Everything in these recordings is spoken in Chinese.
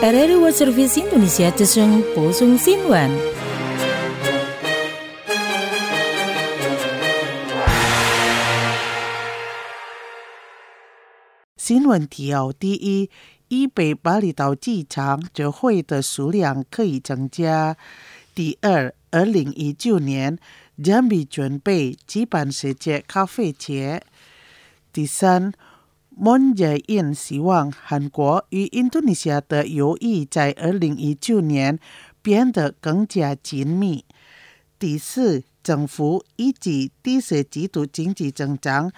RRI World Service Indonesia Jesung Bosung Sinwan。 新闻提要：第一，以北巴厘岛机场折会的数量可以增加。第二，2019年Jambi准备举办世界咖啡节。第三，Moon Jae-in 希望韩国与印度尼西亚的友谊在2019年变得更加紧密。第四，政府预计第四季度经济增长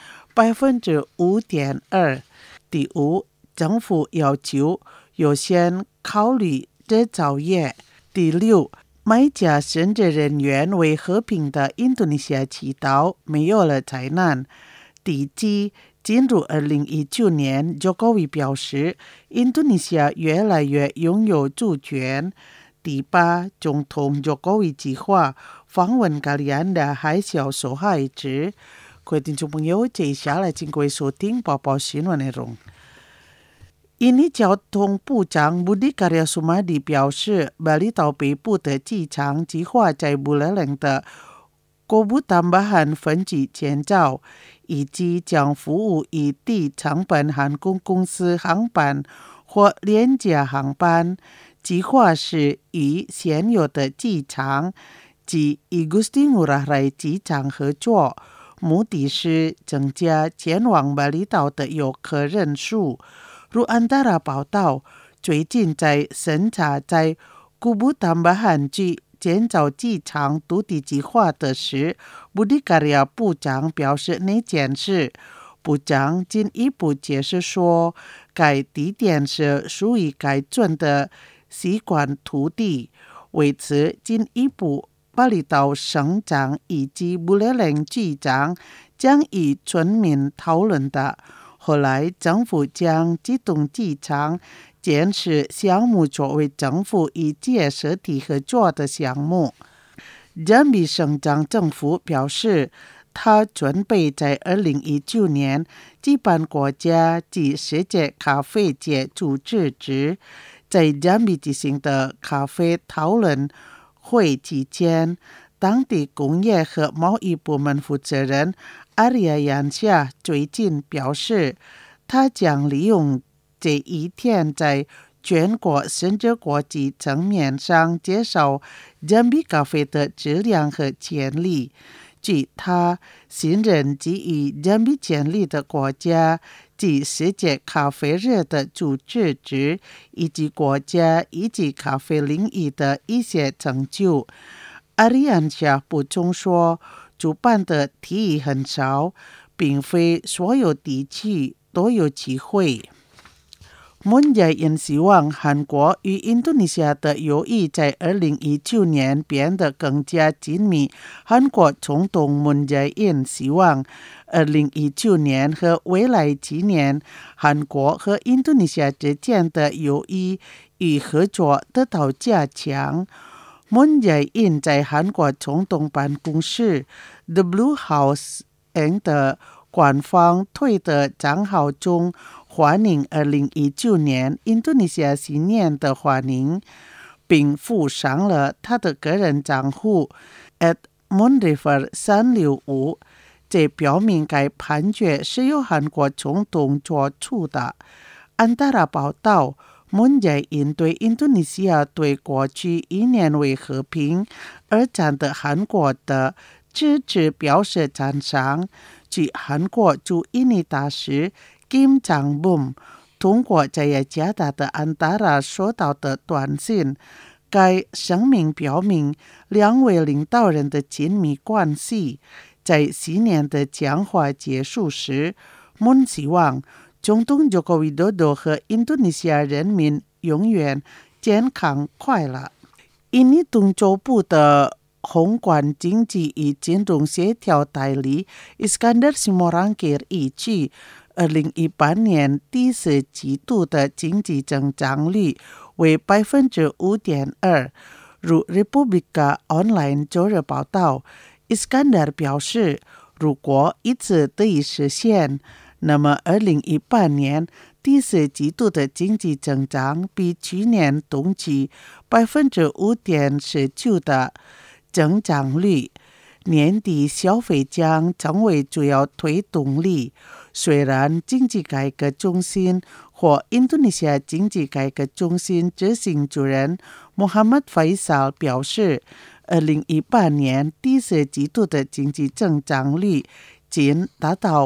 5.2%。第五，政府要求优先考虑制造业。第六，买家甚至人员为和平的印度尼西亚祈祷，没有了灾难。第七，进入2019年 Jokowi 表示印度尼西亚越来越拥有主权。第八，总统 Jokowi 计划访问咖利安的海啸受害者。各位听众朋友，接下来请各位收听报报新闻内容。印尼交通部长 Budi Karya Sumadi 表示，巴厘岛北部的机场计划在Buleleng的购物tambahan分机建造，以及将服务以低成本航空公司航班或廉价航班。计划是与现有的机场及 Igusti Ngurah Rai 机场合作，目的是增加前往巴厘岛的游客人数。如安达拉报道，最近在审查在古布坦巴罕及建造机场土地计划的时，布迪卡利亚部长表示那件事。部长进一步解释说，该地点是属于该村的习惯土地。为此，进一步巴厘岛省长以及布雷冷机长将与村民讨论的。后来，政府将机动机场建设项目作为政府与企业实体合作的项目。Jambi 省长政府表示，他准备在2019年举办国家及世界咖啡节组织之在 Jambi 举行的咖啡讨论会期间，当地工业和贸易部门负责人Arya Yansha 最近表示，他将利用这一天在全国甚至国际层面上介绍 Jambi 咖啡的质量和潜力。据他信任基于 Jambi 建立的国家及世界咖啡日的组织之以及国家以及咖啡领域的一些成就。Arya Yansha 补充说，主办的提议很少，并非所有地区都有机会。Moon Jae-in 希望韩国与印度尼西亚的友谊在2019年变得更加紧密。韩国总统 Moon Jae-in 希望2019年和未来几年，韩国和印度尼西亚之间的友谊与合作得到加强。Moon Jae-in 在韩国总统办公室 The Blue House 的官方推特账号中欢迎2019年印度尼西亚新年的欢迎，并附上了他的个人账户 @moonriver365。这表明该判决是由韩国总统做出的。安达拉报道，Moon Jae-in 对印度尼西亚对过去1年为和平而战的韩国的支持表示赞赏。据韩国驻印尼大使 Kim Jang-bum 通过在雅加达的安达拉收到的短信，该声明表明两位领导人的紧密关系。在新年的讲话结束时，Moon希望总统 Joko Widodo 和印度尼西亚人民永远健康快乐。印尼东洲部的宏观经济与金融协调代理 Iskandar Simorangkir 预计2018年第四季度的经济增长率为 5.2%。如 Republika Online 周日报道，Iskandar 表示，如果一次得以实现，那么2018年第第四季度的经济增长比去年同期 5.19% 的增长率。年底消费将成为主要推动力。虽然经济改革中心或印度尼西亚经济改革中心执行主任 Muhammad Faisal 表示，2018年第四季度的经济增长率仅达到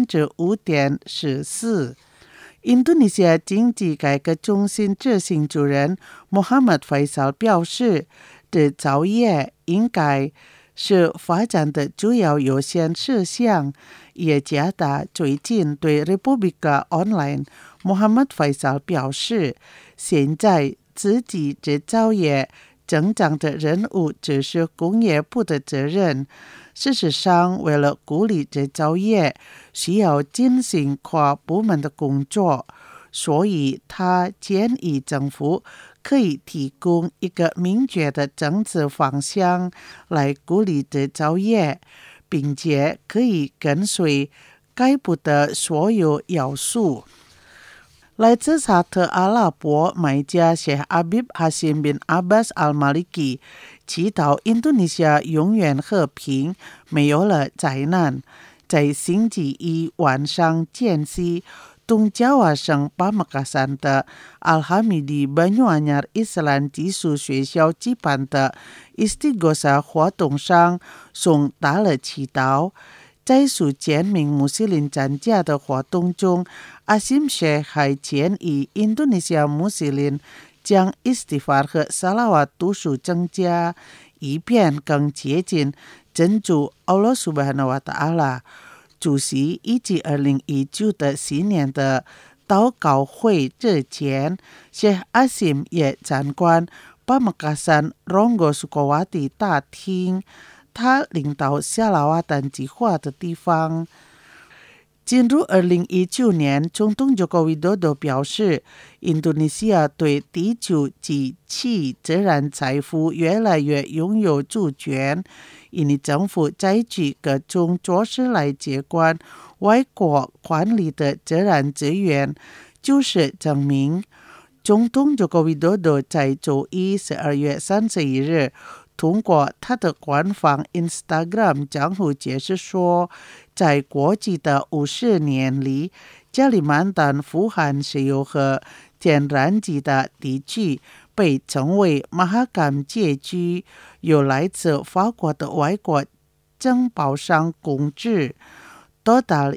5.14%。印度尼西亚经济改革中心执行主任 Muhammad Faisal 表示，制造业应该是发展的主要优先事项，也加大最近对 Republika Online Muhammad Faisal 表示，现在自己制造业增长的任务只是工业部的责任。事实上，为了鼓励制造业，需要进行跨部门的工作，所以他建议政府可以提供一个明确的政策方向来鼓励制造业，并且可以跟随该部的所有要素。来自沙特阿拉伯买家 Sheikh Habib Hashim bin Abbas Al-Maliki 祈祷印度尼西亚永远和平，没有了灾难。在星期一晚上间隙，东加瓦省巴马卡山的 Al-Hamidi Banyuanyar Islam 技术学校举办的 Istighosa 活动上送达了祈祷。在数千名穆斯林参加的活动中，阿辛谢还建议印度尼西亚穆斯林将 Istighfar 和 Salawat 读数增加，以便更接近真主 Allah Subhanahu Wa Taala。主席以及2019的新年的祷告会之前，谢阿辛也参观巴马卡山 Rongo Sukawati 大厅。他领导夏拉瓦丹计划的地方。进入2019年，总统Joko Widodo 表示，印度尼西亚对地球及其自然财富越来越拥有主权，印尼政府采取各种措施来接管外国管理的自然资源，就是证明。总统Joko Widodo 在周一12月31日通过他的官方 Instagram 账户解释说，在过去的50年里，加里曼丹富含石油和天然气的地区被称为马哈甘街区，由来自法国的外国承包商控制。Total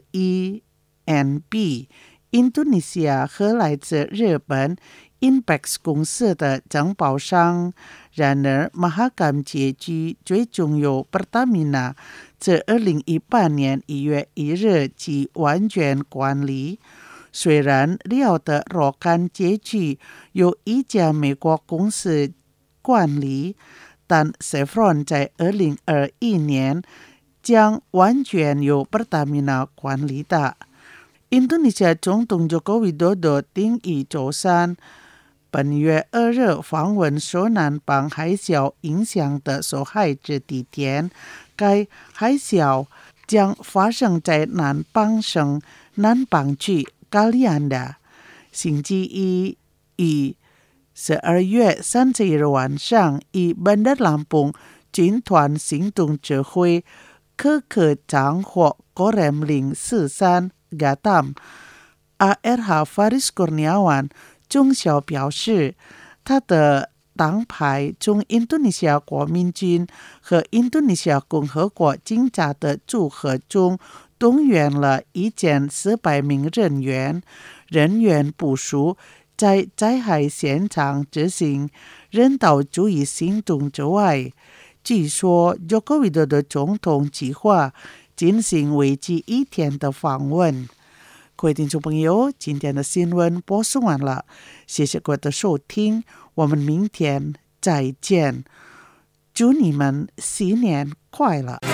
E&P 印度尼西亚和来自日本 Inpex 公司的承包商。然而，马哈甘街区最终由 Pertamina 自2018年1月1日起完全管理。虽然里奥的若干街区由一家美国公司管理，但 Chevron 在2021年将完全由 Pertamina 管理的。印度尼西亚总统Joko Widodo 定于周三本月2日访问受南邦海啸影响的受害者地点，该海啸将发生在南邦省南邦区加利安达。星期一于12月31日晚上，以Bandar Lampung军团行动指挥科科长或Korem 043 Gatam ARH Faris Kurniawan中校表示，他的党派从印度尼西亚国民军和印度尼西亚共和国警察的组合中动员了1400名人员部署在灾害现场执行人道主义行动之外。据说Joko Widodo总统计划进行为期1天的访问。各位听众朋友，今天的新闻播送完了，谢谢各位的收听，我们明天再见，祝你们新年快乐。